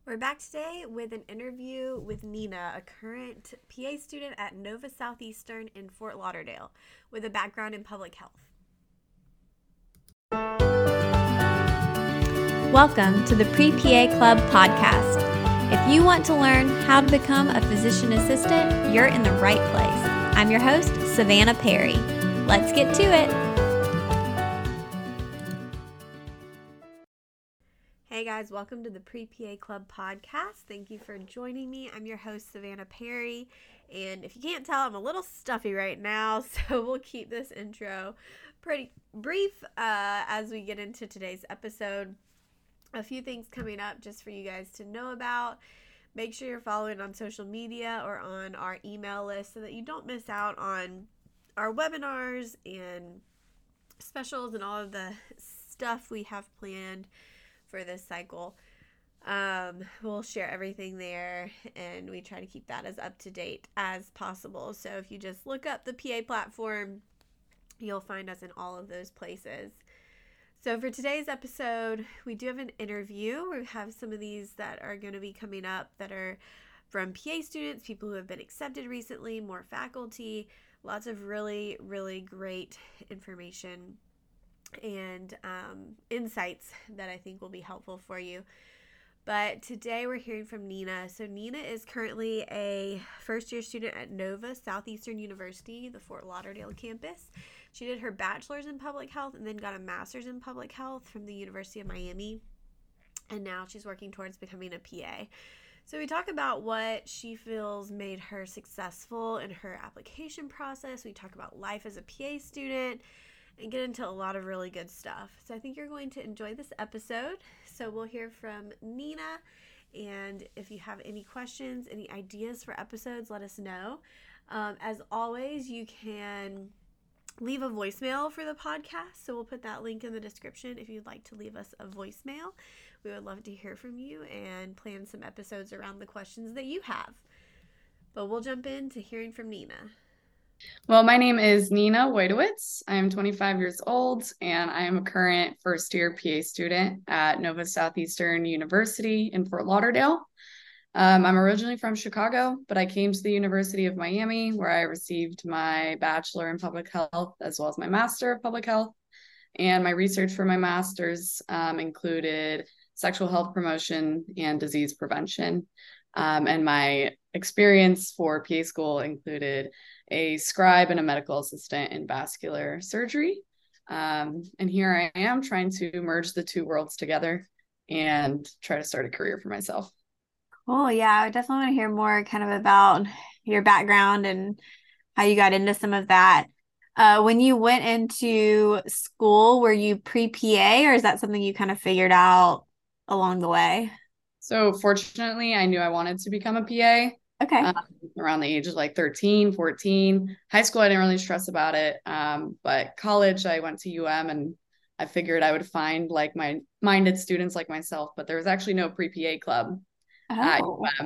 We're back today with an interview with Nina, a current PA student at Nova Southeastern in Fort Lauderdale with a background in public health. Welcome to the Pre-PA Club podcast. If you want to learn how to become a physician assistant, you're in the right place. I'm your host, Savannah Perry. Let's get to it. Hey guys, welcome to the Pre-PA Club podcast. Thank you for joining me. I'm your host, Savannah Perry, and if you can't tell, I'm a little stuffy right now, so we'll keep this intro pretty brief as we get into today's episode. A few things coming up just for you guys to know about. Make sure you're following on social media or on our email list so that you don't miss out on our webinars and specials and all of the stuff we have planned for this cycle. We'll share everything there, and we try to keep that as up to date as possible. So if you just look up the PA platform, you'll find us in all of those places. So for today's episode, we do have an interview. We have some of these that are going to be coming up that are from PA students, people who have been accepted recently, more faculty, lots of really, really great information and insights that I think will be helpful for you. But today we're hearing from Nina. So Nina is currently a first-year student at Nova Southeastern University, the Fort Lauderdale campus. She did her bachelor's in public health and then got a master's in public health from the University of Miami. And now she's working towards becoming a PA. So we talk about what she feels made her successful in her application process. We talk about life as a PA student and get into a lot of really good stuff. So I think you're going to enjoy this episode. So we'll hear from Nina, and if you have any questions, any ideas for episodes, let us know. As always, you can leave a voicemail for the podcast, so we'll put that link in the description if you'd like to leave us a voicemail. We would love to hear from you and plan some episodes around the questions that you have. But we'll jump into hearing from Nina. Well, my name is Nina Wojtowicz. I am 25 years old, and I am a current first-year PA student at Nova Southeastern University in Fort Lauderdale. I'm originally from Chicago, but I came to the University of Miami, where I received my bachelor in public health as well as my master of public health. And my research for my master's included sexual health promotion and disease prevention. And my experience for PA school included a scribe and a medical assistant in vascular surgery. And here I am trying to merge the two worlds together and try to start a career for myself. Cool. Yeah, I definitely want to hear more kind of about your background and how you got into some of that. When you went into school, were you pre-PA, or is that something you kind of figured out along the way? So fortunately, I knew I wanted to become a PA. Okay. Around the age of like 13, 14. High school, I didn't really stress about it. But college, I went to UM, and I figured I would find like my minded students like myself, but there was actually no pre-PA club at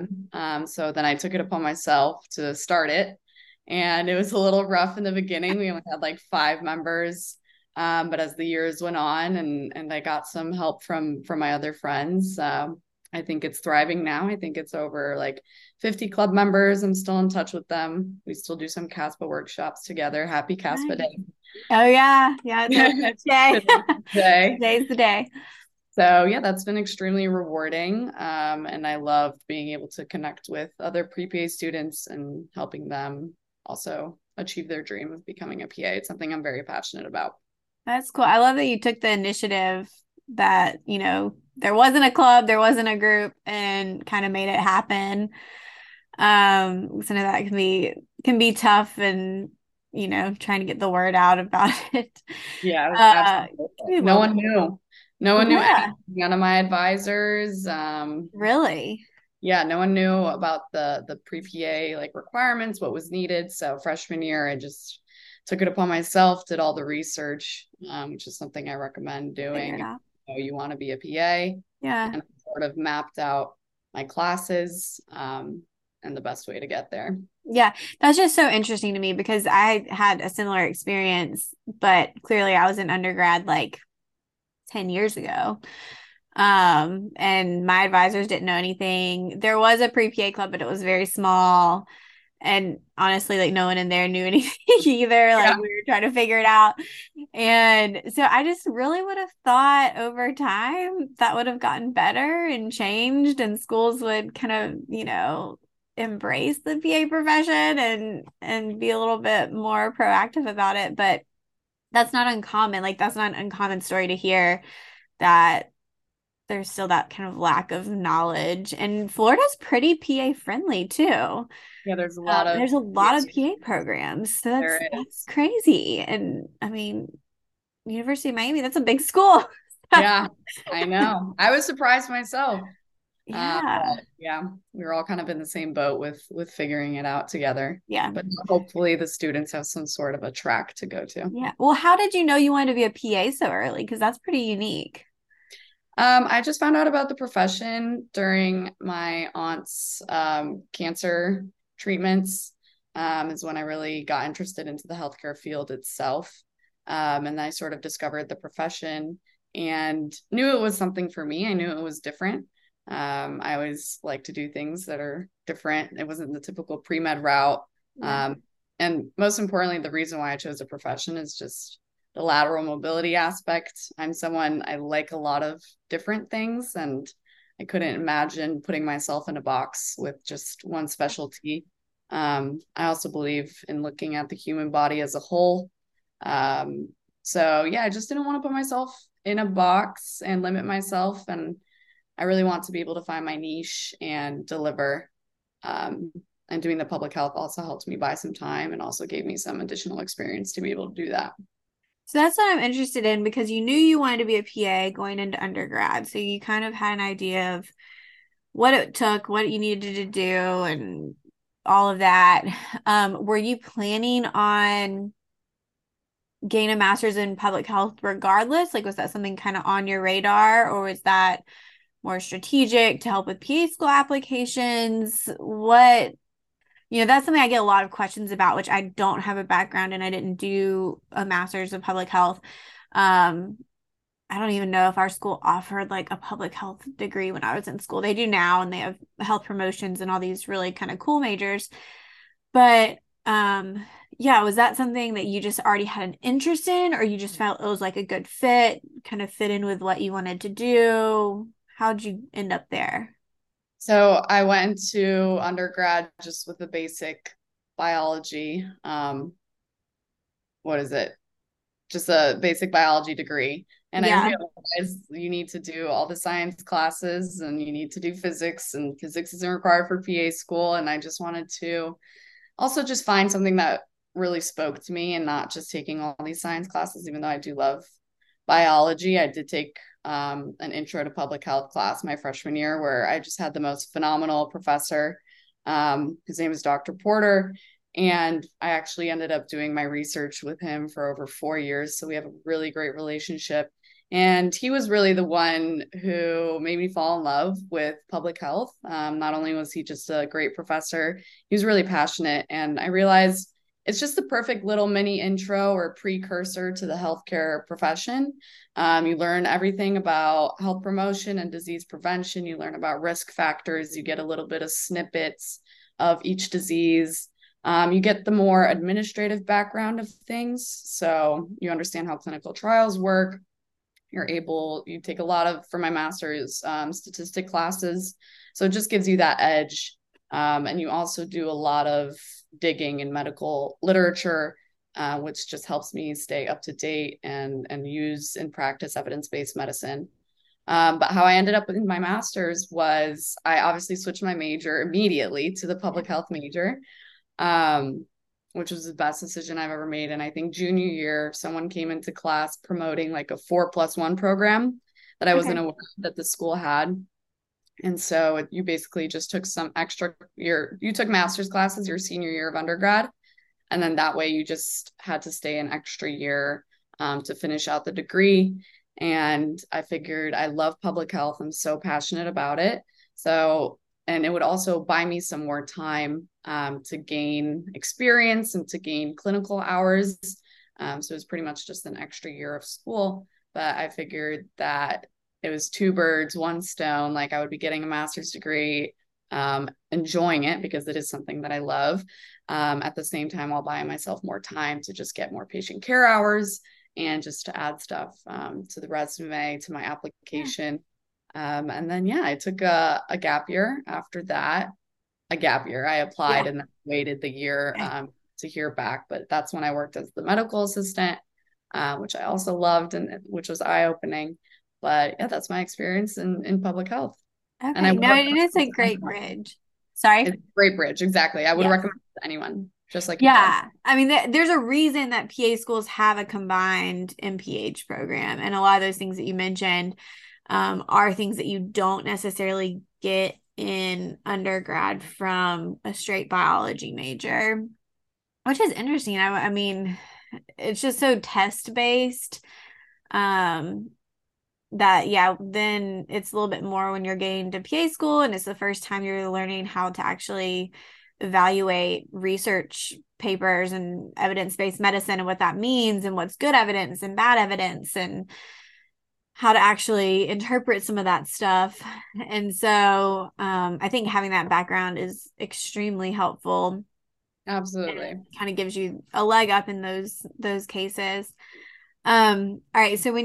UM. So then I took it upon myself to start it. And it was a little rough in the beginning. We only had like 5 members. But as the years went on and I got some help from my other friends, I think it's thriving now. I think it's over like 50 club members. I'm still in touch with them. We still do some CASPA workshops together. Happy CASPA Day. Oh, yeah. Yeah. It's day. Today's the day. So, yeah, that's been extremely rewarding. And I loved being able to connect with other pre-PA students and helping them also achieve their dream of becoming a PA. It's something I'm very passionate about. That's cool. I love that you took the initiative that, there wasn't a club, there wasn't a group, and kind of made it happen. Some of that can be tough, and trying to get the word out about it. Yeah, absolutely. No one knew. No one knew anything. None of my advisors. Really? Yeah, no one knew about the pre-PA like requirements, what was needed. So freshman year, I just took it upon myself, did all the research, which is something I recommend doing. You want to be a PA. Yeah. And I sort of mapped out my classes and the best way to get there. Yeah, that's just so interesting to me because I had a similar experience, but clearly I was an undergrad like 10 years ago. And my advisors didn't know anything. There was a pre-PA club, but it was very small. And honestly, like no one in there knew anything either. Like we were trying to figure it out. And so I just really would have thought over time that would have gotten better and changed, and schools would kind of, embrace the PA profession and be a little bit more proactive about it. But that's not uncommon. Like that's not an uncommon story to hear, that there's still that kind of lack of knowledge. And Florida's pretty PA friendly too. Yeah, there's a lot of PA programs. So that's crazy. And I mean, University of Miami, that's a big school. Yeah, I know. I was surprised myself. Yeah. We were all kind of in the same boat with figuring it out together. Yeah. But hopefully the students have some sort of a track to go to. Yeah. Well, how did you know you wanted to be a PA so early? Because that's pretty unique. I just found out about the profession during my aunt's cancer treatments, is when I really got interested into the healthcare field itself. And I sort of discovered the profession and knew it was something for me. I knew it was different. I always like to do things that are different. It wasn't the typical pre-med route. Yeah. And most importantly, the reason why I chose a profession is just the lateral mobility aspect. I like a lot of different things, and I couldn't imagine putting myself in a box with just one specialty. I also believe in looking at the human body as a whole. So yeah, I just didn't want to put myself in a box and limit myself. And I really want to be able to find my niche and deliver. And doing the public health also helped me buy some time and also gave me some additional experience to be able to do that. So that's what I'm interested in, because you knew you wanted to be a PA going into undergrad. So you kind of had an idea of what it took, what you needed to do, and all of that. Were you planning on getting a master's in public health regardless? Like, was that something kind of on your radar, or was that more strategic to help with PA school applications? That's something I get a lot of questions about, which I don't have a background in. I didn't do a master's of public health. I don't even know if our school offered like a public health degree when I was in school. They do now, and they have health promotions and all these really kind of cool majors. But was that something that you just already had an interest in, or you just felt it was like a good fit, kind of fit in with what you wanted to do? How'd you end up there? So I went to undergrad just with the basic biology. What is it? Just a basic biology degree. And I realized you need to do all the science classes, and you need to do physics, and physics isn't required for PA school. And I just wanted to also just find something that really spoke to me, and not just taking all these science classes, even though I do love biology. I did take an intro to public health class my freshman year, where I just had the most phenomenal professor. His name is Dr. Porter. And I actually ended up doing my research with him for over 4 years. So we have a really great relationship. And he was really the one who made me fall in love with public health. Not only was he just a great professor, he was really passionate. And I realized it's just the perfect little mini intro or precursor to the healthcare profession. You learn everything about health promotion and disease prevention. You learn about risk factors. You get a little bit of snippets of each disease. You get the more administrative background of things. So you understand how clinical trials work. You take a lot of, for my master's, statistic classes. So it just gives you that edge. And you also do a lot of digging in medical literature, which just helps me stay up to date and use and practice evidence-based medicine. But how I ended up in my master's was I obviously switched my major immediately to the public health major, which was the best decision I've ever made. And I think junior year, someone came into class promoting like a 4+1 program that I wasn't aware that the school had. And so you basically just took some extra year. You took master's classes your senior year of undergrad. And then that way you just had to stay an extra year to finish out the degree. And I figured I love public health. I'm so passionate about it. So, and it would also buy me some more time to gain experience and to gain clinical hours. So it was pretty much just an extra year of school. But I figured that it was two birds, one stone. Like I would be getting a master's degree, enjoying it because it is something that I love. At the same time, while buying myself more time to just get more patient care hours and just to add stuff to the resume, to my application. And then, I took a gap year after that. A gap year. I applied and then waited the year to hear back. But that's when I worked as the medical assistant, which I also loved and which was eye-opening. But yeah, that's my experience in public health. Okay. And I No, it is a great bridge. Sorry? It's a great bridge. Exactly. I would recommend it to anyone, just like you yeah. I mean, there's a reason that PA schools have a combined MPH program. And a lot of those things that you mentioned are things that you don't necessarily get in undergrad from a straight biology major, which is interesting. I mean, it's just so test based. That then it's a little bit more when you're getting to PA school and it's the first time you're learning how to actually evaluate research papers and evidence-based medicine and what that means and what's good evidence and bad evidence and how to actually interpret some of that stuff. And so I think having that background is extremely helpful. Absolutely. Kind of gives you a leg up in those cases. All right. So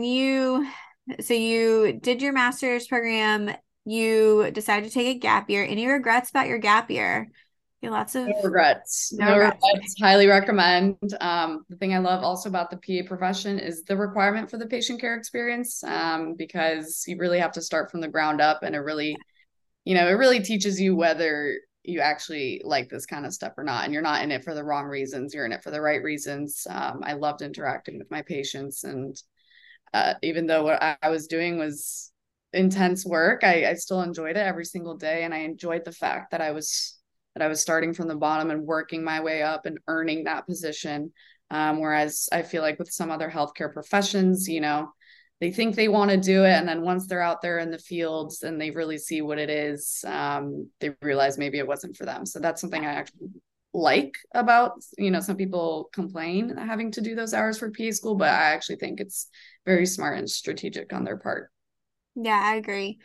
you did your master's program, you decided to take a gap year. Any regrets about your gap year? Lots of no regrets. Highly recommend. The thing I love also about the PA profession is the requirement for the patient care experience, because you really have to start from the ground up, and it really teaches you whether you actually like this kind of stuff or not, and you're not in it for the wrong reasons, you're in it for the right reasons. I loved interacting with my patients, and even though what I was doing was intense work, I still enjoyed it every single day, and I enjoyed the fact that I was starting from the bottom and working my way up and earning that position. Whereas I feel like with some other healthcare professions, they think they want to do it, and then once they're out there in the fields and they really see what it is, they realize maybe it wasn't for them. So that's something I actually like about, some people complain having to do those hours for PA school, but I actually think it's very smart and strategic on their part. Yeah, I agree.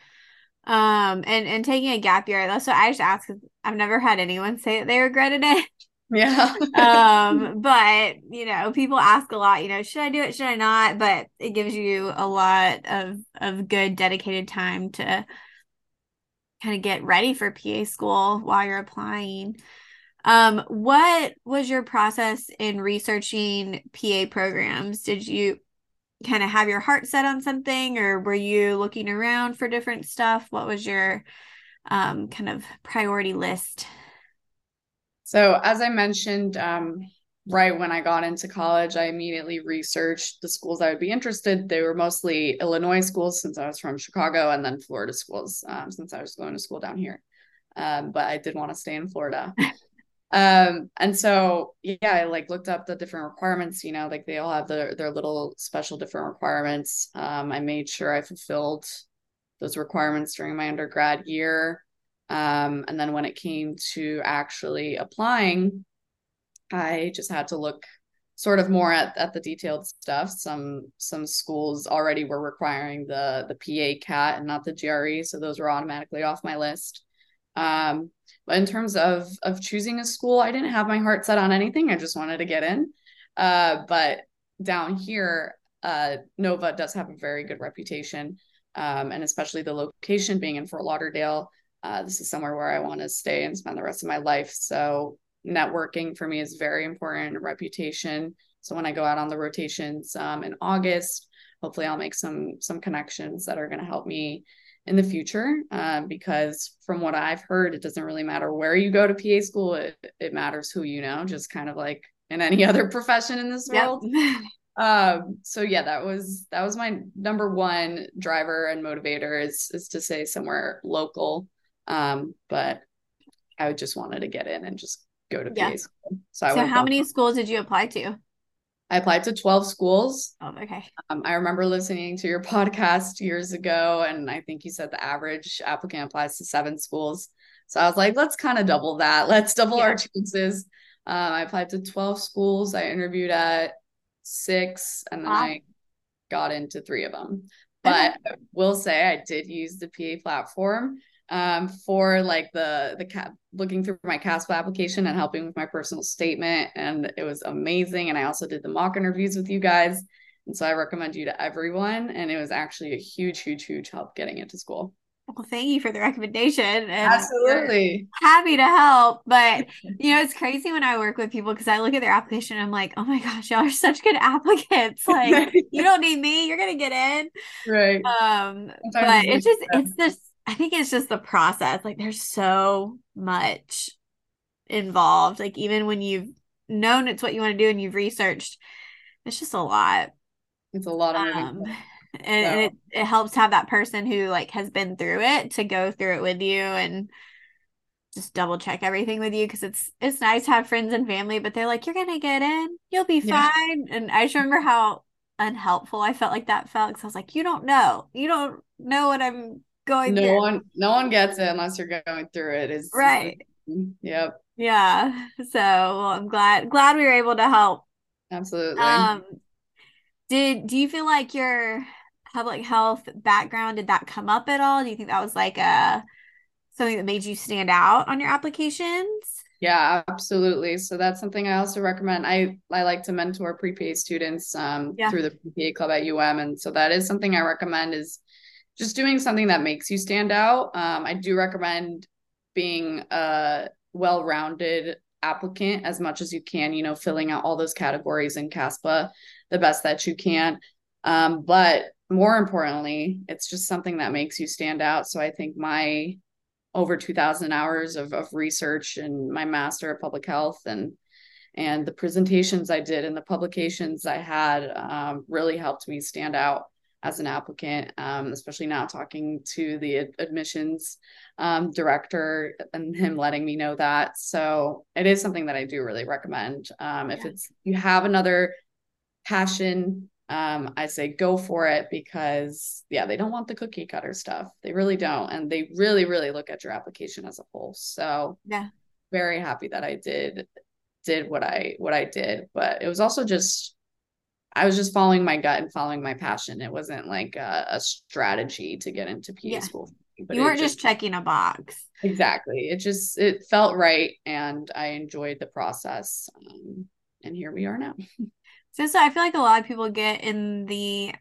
And taking a gap year, that's what I just asked, because I've never had anyone say that they regretted it. Yeah. But people ask a lot, should I do it? Should I not? But it gives you a lot of good dedicated time to kind of get ready for PA school while you're applying. What was your process in researching PA programs? Did you kind of have your heart set on something, or were you looking around for different stuff? What was your kind of priority list? So as I mentioned, right when I got into college, I immediately researched the schools I would be interested. They were mostly Illinois schools since I was from Chicago, and then Florida schools since I was going to school down here. But I did want to stay in Florida. And so, I looked up the different requirements, like they all have their little special different requirements. I made sure I fulfilled those requirements during my undergrad year. And then when it came to actually applying, I just had to look sort of more at the detailed stuff. Some schools already were requiring the PA CAT and not the GRE, so those were automatically off my list. But in terms of choosing a school, I didn't have my heart set on anything. I just wanted to get in. But down here, Nova does have a very good reputation, and especially the location being in Fort Lauderdale. This is somewhere where I want to stay and spend the rest of my life. So networking for me is very important, reputation. So when I go out on the rotations in August, hopefully I'll make some connections that are going to help me in the future, because from what I've heard, it doesn't really matter where you go to PA school. It matters who you know, just kind of like in any other profession in this world. So that was my number one driver and motivator is to say somewhere local. But I just wanted to get in and just go to PA school. So how many schools did you apply to? I applied to 12 schools. Oh, okay. I remember listening to your podcast years ago, and I think you said the average applicant applies to 7 schools. So I was like, let's kind of double that. Let's double our chances. I applied to 12 schools. I interviewed at 6, and then I got into 3 of them. But I will say I did use the PA platform for like the looking through my CASPA application and helping with my personal statement, and it was amazing. And I also did the mock interviews with you guys, and so I recommend you to everyone. And it was actually a huge help getting into school. Well, thank you for the recommendation. And Absolutely. happy to help. But, it's crazy when I work with people because I look at their application and I'm like, oh my gosh, y'all are such good applicants. Like, you don't need me. You're going to get in. Right. But it's this, I think it's just the process. Like, there's so much involved. Like, even when you've known it's what you want to do and you've researched, it's just a lot. It's a lot of moving and it helps to have that person who like has been through it to go through it with you and just double check everything with you, because it's nice to have friends and family, but they're like, you're gonna get in, you'll be fine. And I just remember how unhelpful I felt like that felt, because I was like, you don't know what I'm going through. No one gets it unless you're going through it. Is right. Yep. Yeah. So well, I'm glad we were able to help. Absolutely. Do you feel like your public health background, did that come up at all? Do you think that was like something that made you stand out on your applications? Yeah, absolutely. So that's something I also recommend. I like to mentor pre-PA students through the pre-PA club at UM. And so that is something I recommend, is just doing something that makes you stand out. I do recommend being a well-rounded applicant as much as you can, filling out all those categories in CASPA the best that you can. But more importantly, it's just something that makes you stand out. So I think my over 2,000 hours of research and my master of public health and the presentations I did and the publications I had really helped me stand out as an applicant, especially now talking to the admissions director and him letting me know that. So it is something that I do really recommend. If you have another passion, I say go for it, because they don't want the cookie cutter stuff. They really don't. And they really, really look at your application as a whole. So very happy that I did what I did. But it was also I was just following my gut and following my passion. It wasn't like a strategy to get into PA school. But you weren't just checking a box. Exactly. It felt right, and I enjoyed the process. And here we are now. So I feel like a lot of people get in the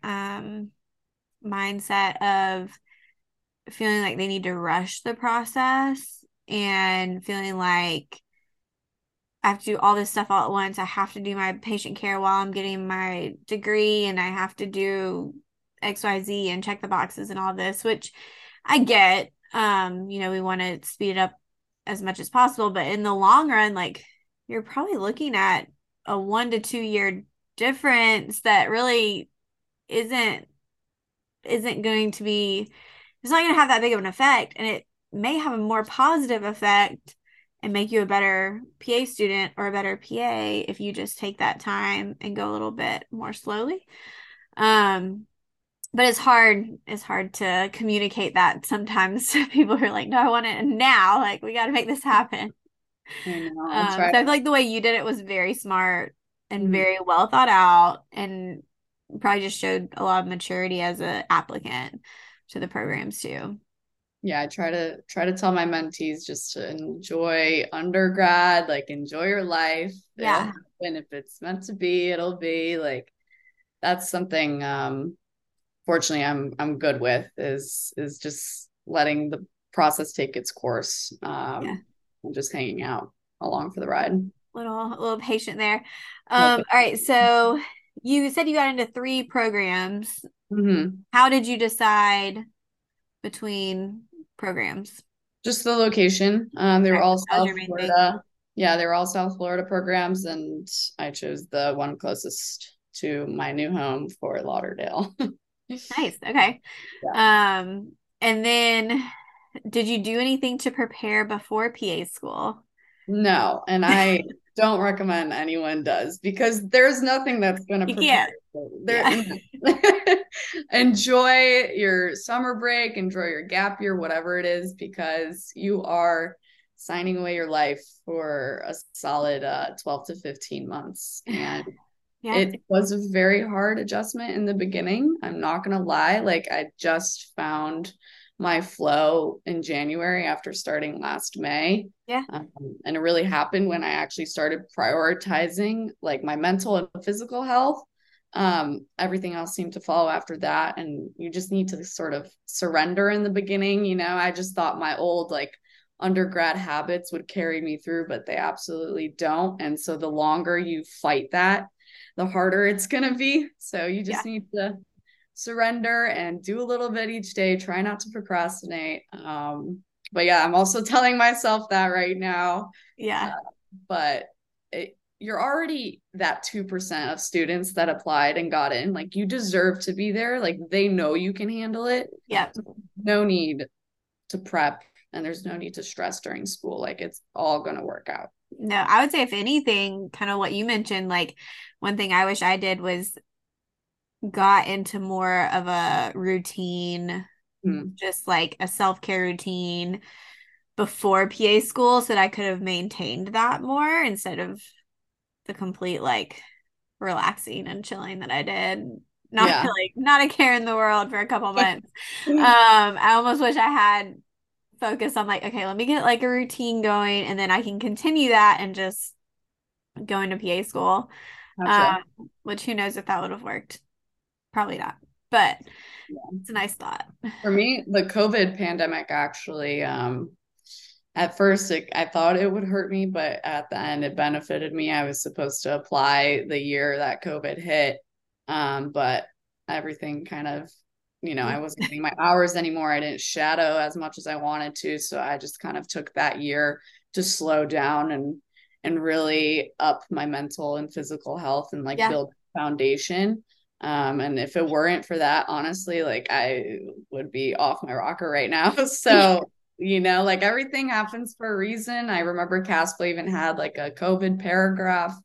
mindset of feeling like they need to rush the process and feeling like I have to do all this stuff all at once. I have to do my patient care while I'm getting my degree, and I have to do XYZ and check the boxes and all this, which I get. We want to speed it up as much as possible, but in the long run, like, you're probably looking at a 1 to 2 year difference that really isn't going to be, it's not going to have that big of an effect, and it may have a more positive effect and make you a better PA student or a better PA if you just take that time and go a little bit more slowly. But it's hard to communicate that sometimes to people who are like, no, I want it now. Like, we got to make this happen. I know. So I feel like the way you did it was very smart and very well thought out, and probably just showed a lot of maturity as an applicant to the programs too. Yeah, I try to tell my mentees just to enjoy undergrad, like enjoy your life. Yeah. And if it's meant to be, it'll be. Like, that's something fortunately I'm good with, is just letting the process take its course. And just hanging out along for the ride. A little patient there. All right. So you said you got into 3 programs. How did you decide between programs? Just the location. They were all South Florida. Yeah, they were all South Florida programs, and I chose the one closest to my new home, Fort Lauderdale. Nice. Okay. Yeah. And then did you do anything to prepare before PA school? No, and I don't recommend anyone does, because there's nothing that's going to prepare you. Enjoy your summer break, enjoy your gap year, whatever it is, because you are signing away your life for a solid 12 to 15 months. And Yeah. It was a very hard adjustment in the beginning. I'm not gonna lie. Like I just found my flow in January after starting last May. Yeah. And it really happened when I actually started prioritizing like my mental and physical health. Everything else seemed to follow after that. And you just need to sort of surrender in the beginning. I just thought my old like undergrad habits would carry me through, but they absolutely don't. And so the longer you fight that, the harder it's going to be. So you just need to surrender and do a little bit each day. Try not to procrastinate. But yeah, I'm also telling myself that right now. Yeah. But you're already that 2% of students that applied and got in. Like you deserve to be there. Like they know you can handle it. Yeah. No need to prep and there's no need to stress during school. Like it's all going to work out. No, I would say if anything, kind of what you mentioned, like one thing I wish I did was got into more of a routine, just like a self-care routine before PA school so that I could have maintained that more instead of the complete like relaxing and chilling that I did. Not a care in the world for a couple months. I almost wish I had focused on like, okay, let me get like a routine going and then I can continue that and just go into PA school. Gotcha. Which who knows if that would have worked. Probably not, but it's a nice thought. For me, the COVID pandemic actually, at first I thought it would hurt me, but at the end it benefited me. I was supposed to apply the year that COVID hit, but everything kind of, I wasn't getting my hours anymore. I didn't shadow as much as I wanted to, so I just kind of took that year to slow down and really up my mental and physical health and like build a foundation. And if it weren't for that, honestly, like I would be off my rocker right now. So, like everything happens for a reason. I remember CASPA even had like a COVID paragraph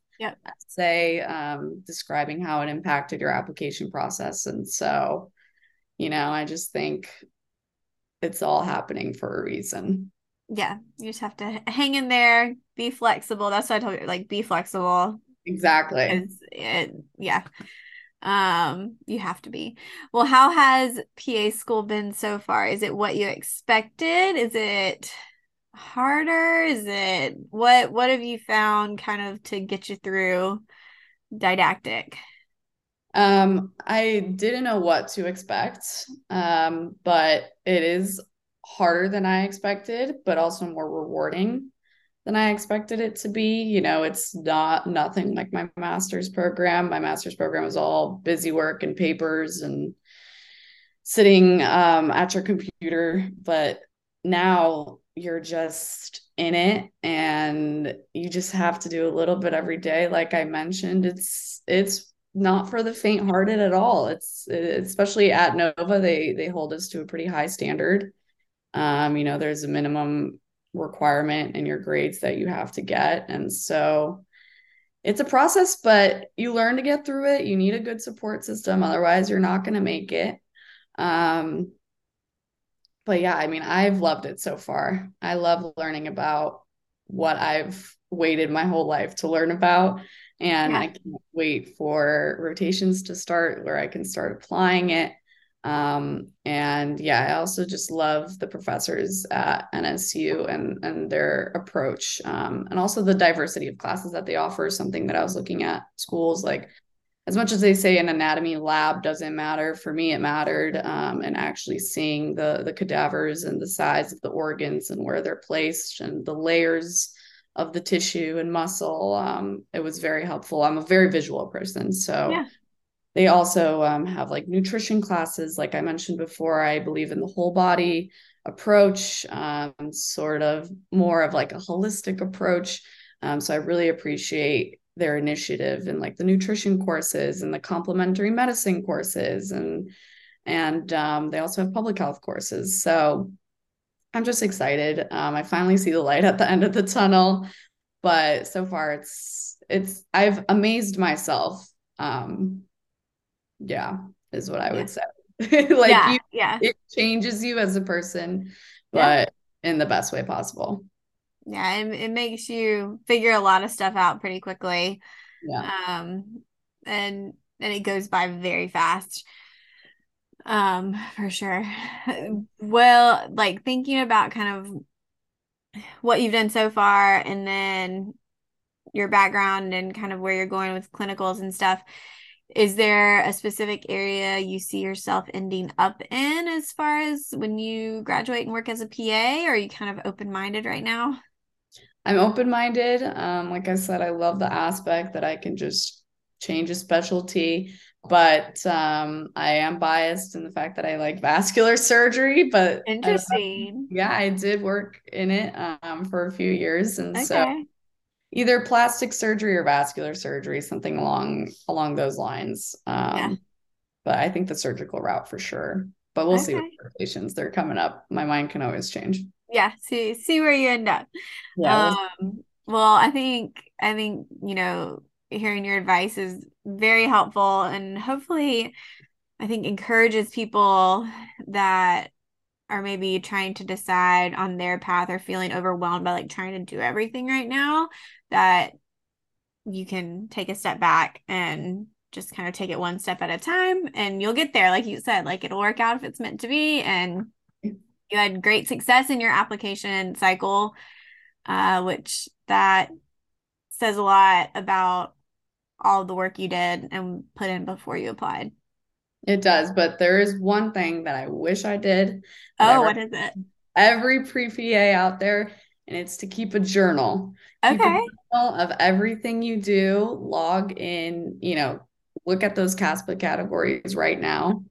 describing how it impacted your application process. And so, I just think it's all happening for a reason. Yeah, you just have to hang in there, be flexible. That's what I told you, like be flexible. Exactly. You have to be. Well, how has PA school been so far? Is it what you expected? Is it harder? Is it what have you found kind of to get you through didactic? I didn't know what to expect. But it is harder than I expected, but also more rewarding than I expected it to be. It's nothing like my master's program. My master's program was all busy work and papers and sitting at your computer. But now you're just in it and you just have to do a little bit every day. Like I mentioned, it's not for the faint-hearted at all. It's especially at Nova, they hold us to a pretty high standard. There's a minimum requirement in your grades that you have to get. And so it's a process, but you learn to get through it. You need a good support system. Otherwise, you're not going to make it. But yeah, I mean, I've loved it so far. I love learning about what I've waited my whole life to learn about. And I can't wait for rotations to start where I can start applying it. And yeah, I also just love the professors at NSU and their approach. And also the diversity of classes that they offer is something that I was looking at schools. Like as much as they say an anatomy lab doesn't matter, for me, it mattered. And actually seeing the cadavers and the size of the organs and where they're placed and the layers of the tissue and muscle, it was very helpful. I'm a very visual person, so they also have like nutrition classes. Like I mentioned before, I believe in the whole body approach, sort of more of like a holistic approach. So I really appreciate their initiative in like the nutrition courses and the complementary medicine courses, and they also have public health courses. So I'm just excited. I finally see the light at the end of the tunnel, but so far I've amazed myself. Is what I would say. It changes you as a person, but in the best way possible. Yeah, it makes you figure a lot of stuff out pretty quickly. and it goes by very fast. For sure. Well, like thinking about kind of what you've done so far and then your background and kind of where you're going with clinicals and stuff, is there a specific area you see yourself ending up in as far as when you graduate and work as a PA, or are you kind of open-minded right now? I'm open-minded. Like I said, I love the aspect that I can just change a specialty, but I am biased in the fact that I like vascular surgery, but I don't know. Interesting. Yeah, I did work in it for a few years, and so Okay. either plastic surgery or vascular surgery, something along those lines. Yeah. But I think the surgical route for sure. But we'll see with Okay. rotations. They're coming up. My mind can always change. Yeah. See where you end up. Yeah, Well, I think, hearing your advice is very helpful and hopefully I think encourages people that are maybe trying to decide on their path or feeling overwhelmed by like trying to do everything right now, that you can take a step back and just kind of take it one step at a time and you'll get there. Like you said, like it'll work out if it's meant to be. And you had great success in your application cycle, which that says a lot about all the work you did and put in before you applied. it does. But there is one thing that I wish I did Oh, that what is it? every pre-PA out there, and it's to keep a journal. Keep a Okay. journal of everything you do, log in, look at those CASPA categories right now,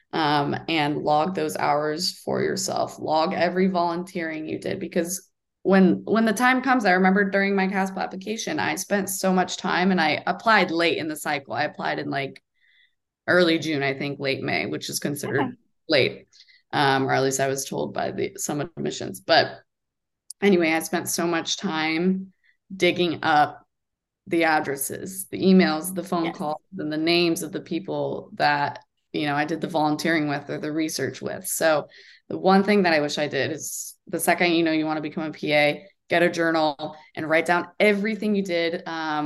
and log those hours for yourself. Log every volunteering you did, because when the time comes, I remember during my CASPA application, I spent so much time and I applied late in the cycle. I applied in like early June, I think late May, which is Okay. considered late. Or at least I was told by the some admissions. But anyway, I spent so much time digging up the addresses, the emails, the phone Yes. calls, and the names of the people that, I did the volunteering with or the research with. So the one thing that I wish I did is the second, you want to become a PA, get a journal and write down everything you did.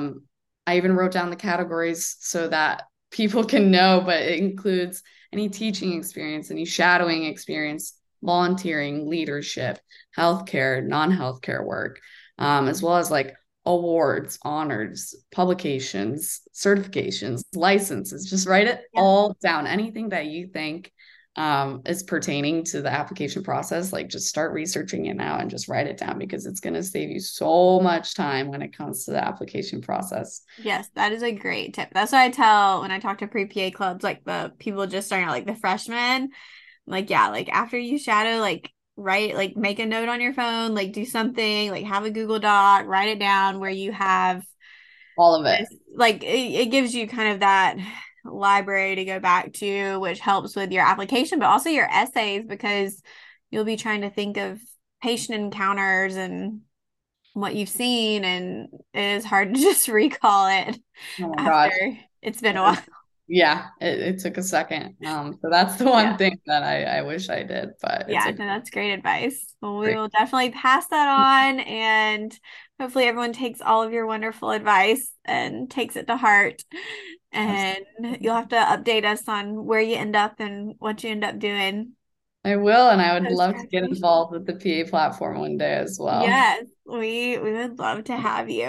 I even wrote down the categories so that people can know, but it includes any teaching experience, any shadowing experience, volunteering, leadership, healthcare, non-healthcare work, as well as like awards, honors, publications, certifications, licenses. Just write it Yeah. all down. Anything that you think is pertaining to the application process, like just start researching it now and just write it down, because it's going to save you so much time when it comes to the application process. Yes, that is a great tip. That's what I tell when I talk to pre-PA clubs, like the people just starting out, like the freshmen. Like, yeah, like after you shadow, like write, like make a note on your phone, like do something, like have a Google Doc, write it down where you have All of it. this, like it gives you kind of that library to go back to, which helps with your application, but also your essays, because you'll be trying to think of patient encounters and what you've seen, and it is hard to just recall it Oh my after gosh. it's been a while. Yeah, it took a second. So that's the one Yeah. thing that I wish I did, but it's Yeah, a no, that's great advice. Well, we great. will definitely pass that on, and hopefully everyone takes all of your wonderful advice and takes it to heart. And you'll have to update us on where you end up and what you end up doing I will, and I would post love to get graduation. involved with the PA platform one day as well. Yes, we would love to have you.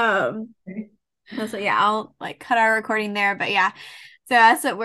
So yeah, I'll like cut our recording there, but yeah. So that's what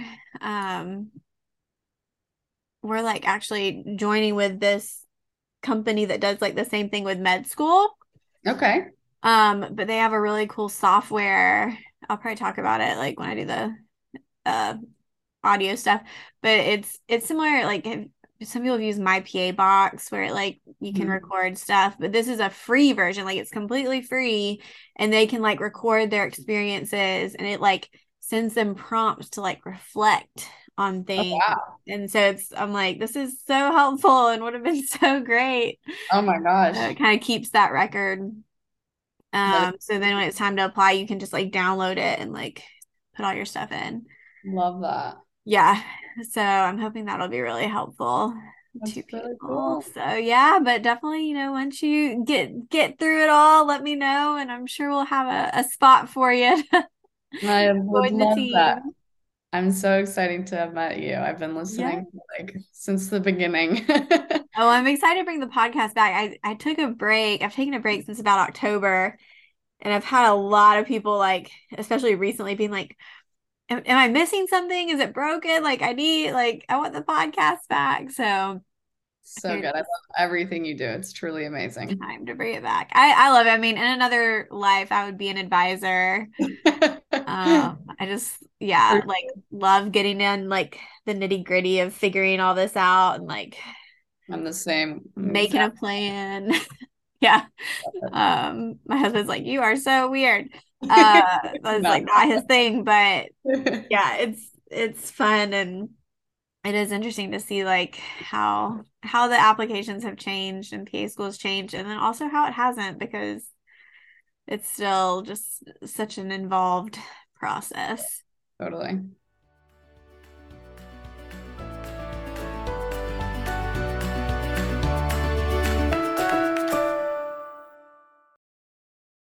we're like actually joining with this company that does like the same thing with med school. Okay. But they have a really cool software. I'll probably talk about it like when I do the uh audio stuff. But it's similar, like some people have used my PA box where like you can Mhm. record stuff, but this is a free version, like it's completely free, and they can like record their experiences, and it like sends them prompts to like reflect on Oh, things. wow. And so I'm like, this is so helpful and would have been so great. Oh my gosh. It kind of keeps that record. That So then when it's time to apply, you can just like download it and like put all your stuff in. love that. Yeah. So I'm hoping that'll be really helpful That's to really people. cool. So yeah, but definitely, once you get through it all, let me know, and I'm sure we'll have a spot for you I would Join the love that. team. I'm so excited to have met you. I've been Yeah. listening like since the beginning. Oh, I'm excited to bring the podcast back. I took a break. I've taken a break since about October, and I've had a lot of people like, especially recently, being like, am I missing something? Is it broken? Like I want the podcast back. So So it's good. I love everything you do. It's truly amazing. time to bring it back. I love it. I mean, in another life, I would be an advisor. I just, yeah, like love getting in like the nitty gritty of figuring all this out and like I'm the same. making a plan. Yeah. My husband's like, you are so weird. That's No. like not his thing, but yeah, it's fun, and it is interesting to see like how the applications have changed and PA schools changed, and then also how it hasn't, because it's still just such an involved process. Totally.